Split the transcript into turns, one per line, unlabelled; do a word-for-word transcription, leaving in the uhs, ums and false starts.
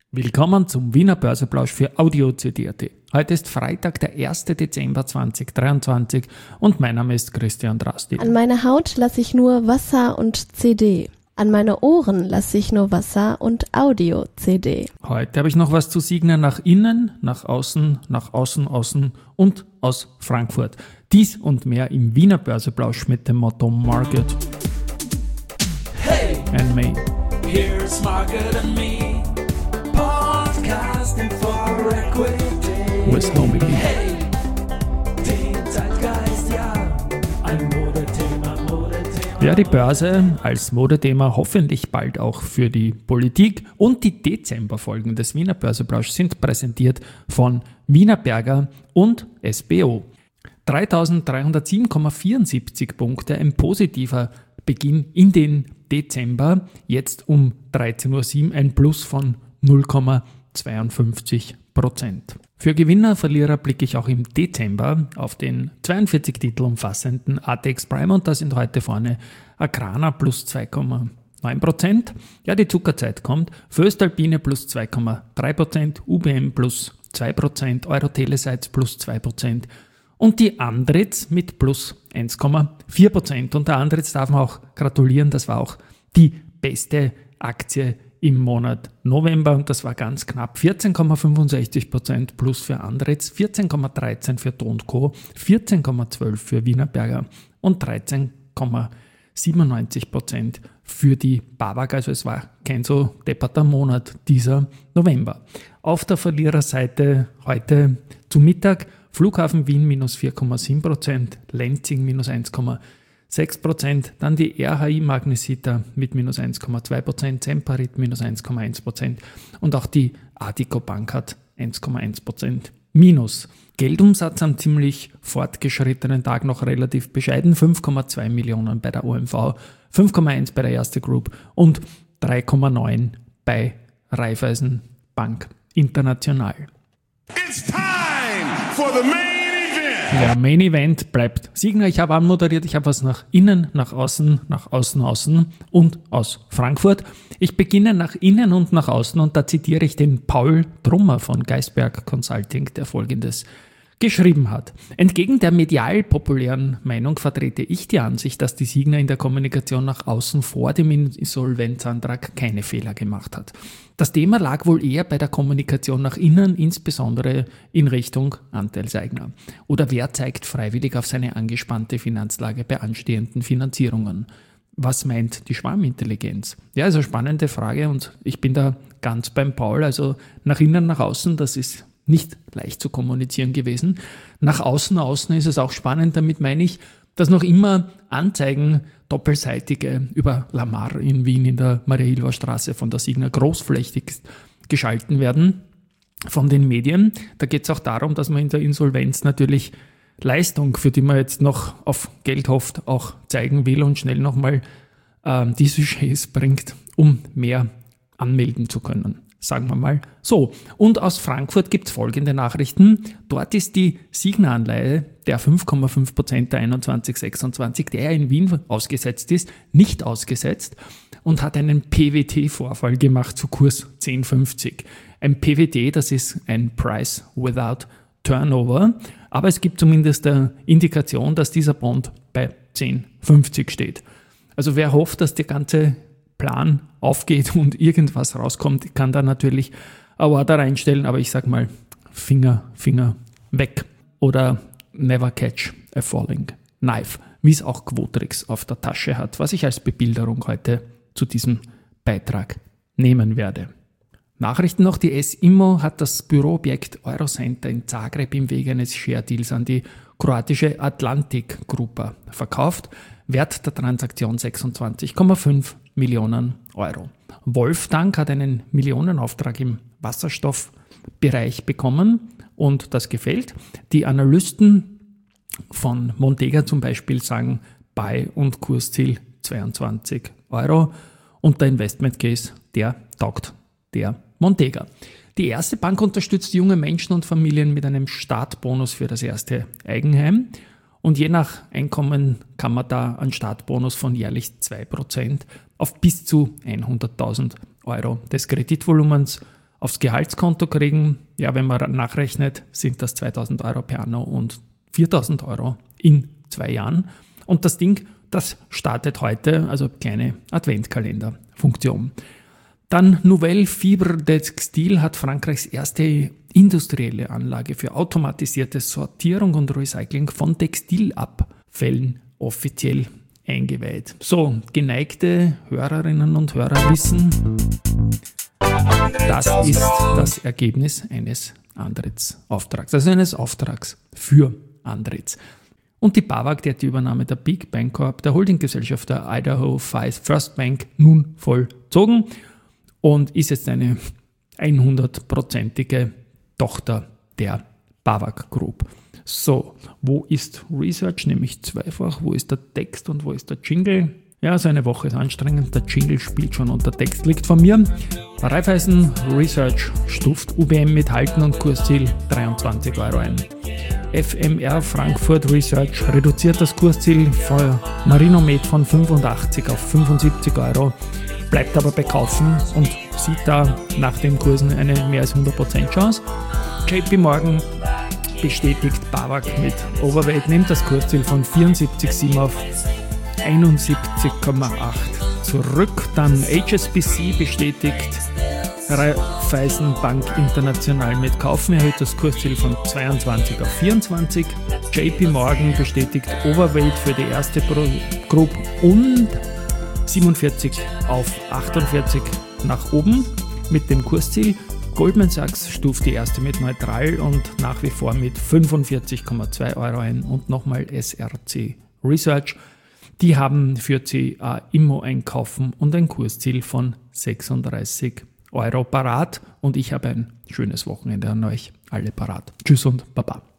Willkommen zum Wiener Börseplausch für Audio-C D punkt A T. Heute ist Freitag, der erster Dezember zweitausenddreiundzwanzig und mein Name ist Christian Drastil.
An meine Haut lasse ich nur Wasser und C D. An meine Ohren lasse ich nur Wasser und Audio-C D.
Heute habe ich noch was zu signieren nach innen, nach außen, nach außen, außen und aus Frankfurt. Dies und mehr im Wiener Börseplausch mit dem Motto Market
Hey,
and Me.
here's Market and Me. Podcasting for Equity.
With Nobody.
Hey, den Zeitgeist, ja. Ein Modethema, Modethema.
Ja, die Börse als Modethema, hoffentlich bald auch für die Politik, und die Dezemberfolgen des Wiener Börseplausch sind präsentiert von Wienerberger und S B O. dreitausenddreihundertsieben Komma vierundsiebzig Punkte, ein positiver Beginn in den Dezember, jetzt um dreizehn Uhr sieben ein Plus von null Komma zweiundfünfzig Prozent. Für Gewinner, Verlierer blicke ich auch im Dezember auf den zweiundvierzig Titel umfassenden A T X Prime, und da sind heute vorne Agrana plus zwei Komma neun Prozent, ja, die Zuckerzeit kommt, Voestalpine plus zwei Komma drei Prozent, U B M plus zwei Prozent, Euro-Telesites plus zwei Prozent und die Andritz mit plus eins Komma vier Prozent. Und der Andritz darf man auch gratulieren, das war auch die beste Aktie im Monat November, und das war ganz knapp vierzehn Komma fünfundsechzig Prozent plus für Andritz, vierzehn Komma dreizehn für D und Co., vierzehn Komma zwölf für Wienerberger und dreizehn Komma siebenundneunzig Prozent für die BAWAG. Also es war kein so depperter Monat dieser November. Auf der Verliererseite heute zu Mittag Flughafen Wien minus vier Komma sieben Prozent, Lenzing minus eins Komma sechs Prozent, dann die R H I Magnesita mit minus eins Komma zwei Prozent, Semperit minus eins Komma eins Prozent und auch die Addiko Bank hat eins Komma eins Prozent minus. Geldumsatz am ziemlich fortgeschrittenen Tag noch relativ bescheiden, fünf Komma zwei Millionen bei der O M V, fünf Komma eins bei der Erste Group und drei Komma neun bei Raiffeisen Bank International.
It's time for the main event.
Ja, Main Event bleibt Signer. Ich habe anmoderiert, ich habe was nach innen, nach außen, nach außen, außen und aus Frankfurt. Ich beginne nach innen und nach außen, und da zitiere ich den Paul Trummer von Geisberg Consulting, der Folgendes geschrieben hat. Entgegen der medial populären Meinung vertrete ich die Ansicht, dass die Signa in der Kommunikation nach außen vor dem Insolvenzantrag keine Fehler gemacht hat. Das Thema lag wohl eher bei der Kommunikation nach innen, insbesondere in Richtung Anteilseigner. Oder wer zeigt freiwillig auf seine angespannte Finanzlage bei anstehenden Finanzierungen? Was meint die Schwarmintelligenz? Ja, also spannende Frage, und ich bin da ganz beim Paul. Also nach innen, nach außen, das ist nicht leicht zu kommunizieren gewesen. Nach außen, außen ist es auch spannend, damit meine ich, dass noch immer Anzeigen, doppelseitige, über Lamar in Wien in der Maria-Hilfer-Straße von der Signa großflächig geschalten werden von den Medien. Da geht es auch darum, dass man in der Insolvenz natürlich Leistung, für die man jetzt noch auf Geld hofft, auch zeigen will und schnell nochmal äh, die Sujets bringt, um mehr anmelden zu können. Sagen wir mal so. Und aus Frankfurt gibt es folgende Nachrichten. Dort ist die Signa-Anleihe der fünf Komma fünf Prozent der einundzwanzig sechsundzwanzig, der ja in Wien ausgesetzt ist, nicht ausgesetzt und hat einen P W T-Vorfall gemacht zu Kurs zehn fünfzig. Ein P W T, das ist ein Price Without Turnover, aber es gibt zumindest eine Indikation, dass dieser Bond bei zehn fünfzig steht. Also wer hofft, dass die ganze Plan aufgeht und irgendwas rauskommt, kann da natürlich ein Order reinstellen, aber ich sag mal, Finger, Finger weg oder never catch a falling knife, wie es auch Quotrix auf der Tasche hat, was ich als Bebilderung heute zu diesem Beitrag nehmen werde. Nachrichten noch, die S-Immo hat das Büroobjekt Eurocenter in Zagreb im Wege eines Share-Deals an die kroatische Atlantic Grupa verkauft. Wert der Transaktion sechsundzwanzig Komma fünf Millionen Euro. Wolftank hat einen Millionenauftrag im Wasserstoffbereich bekommen, und das gefällt. Die Analysten von Montega zum Beispiel sagen Buy- und Kursziel zweiundzwanzig Euro, und der Investment Case, der taugt der Montega. Die Erste Bank unterstützt junge Menschen und Familien mit einem Startbonus für das erste Eigenheim. Und je nach Einkommen kann man da einen Startbonus von jährlich zwei Prozent auf bis zu hunderttausend Euro des Kreditvolumens aufs Gehaltskonto kriegen. Ja, wenn man nachrechnet, sind das zweitausend Euro per Anno und viertausend Euro in zwei Jahren. Und das Ding, das startet heute, also kleine Adventkalender-Funktion. Dann Nouvelle Fibre Textile hat Frankreichs erste industrielle Anlage für automatisierte Sortierung und Recycling von Textilabfällen offiziell eingeweiht. So, geneigte Hörerinnen und Hörer wissen, das ist das Ergebnis eines Antrittsauftrags, also eines Auftrags für Andritz. Und die BAWAG, die hat die Übernahme der Big Bank Corp, der Holdinggesellschaft der Idaho First Bank, nun vollzogen und ist jetzt eine hundertprozentige Tochter der BAWAG Group. So, wo ist Research? Nämlich zweifach. Wo ist der Text und wo ist der Jingle? Ja, so eine Woche ist anstrengend. Der Jingle spielt schon und der Text liegt von mir. Raiffeisen Research stuft U B M mit Halten und Kursziel dreiundzwanzig Euro ein. F M R Frankfurt Research reduziert das Kursziel von Marinomed von fünfundachtzig auf fünfundsiebzig Euro, bleibt aber bei Kaufen und sieht da nach den Kursen eine mehr als hundert Prozent Chance. J P Morgan bestätigt BAWAG mit Overweight, nimmt das Kursziel von vierundsiebzig Komma sieben auf einundsiebzig Komma acht zurück. Dann H S B C bestätigt Raiffeisen Bank International mit Kaufen, erhöht das Kursziel von zweiundzwanzig auf vierundzwanzig. J P Morgan bestätigt Overweight für die erste Group und siebenundvierzig auf achtundvierzig nach oben mit dem Kursziel. Goldman Sachs stuft die erste mit neutral und nach wie vor mit fünfundvierzig Komma zwei Euro ein und nochmal S R C Research. Die haben für C A Immo einkaufen und ein Kursziel von sechsunddreißig Euro parat und ich habe ein schönes Wochenende an euch alle parat. Tschüss und Baba.